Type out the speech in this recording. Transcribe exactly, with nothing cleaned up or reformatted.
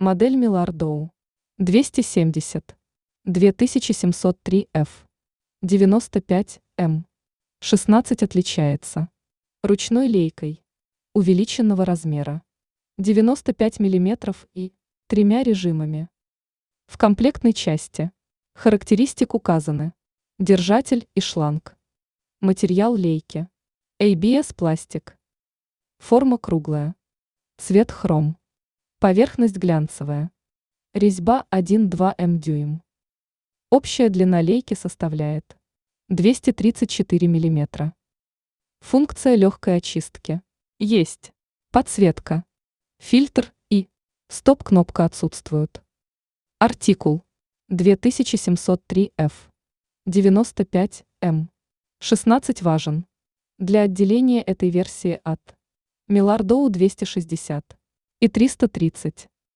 Модель Милардоу. двести семьдесят. две тысячи семьсот три эф. девяносто пять эм. шестнадцать отличается. Ручной лейкой. Увеличенного размера. девяносто пять миллиметров и тремя режимами. В комплектной части. Характеристик указаны. Держатель и шланг. Материал лейки. эй би эс пластик. Форма круглая. Цвет хром. Поверхность глянцевая. Резьба один-два эм дюйм. Общая длина лейки составляет двести тридцать четыре миллиметра. Функция легкой очистки. Есть. Подсветка. Фильтр и стоп-кнопка отсутствуют. Артикул. две тысячи семьсот три эф. девяносто пять эм. шестнадцать важен. Для отделения этой версии от Милардоу двести шестьдесят и триста тридцать.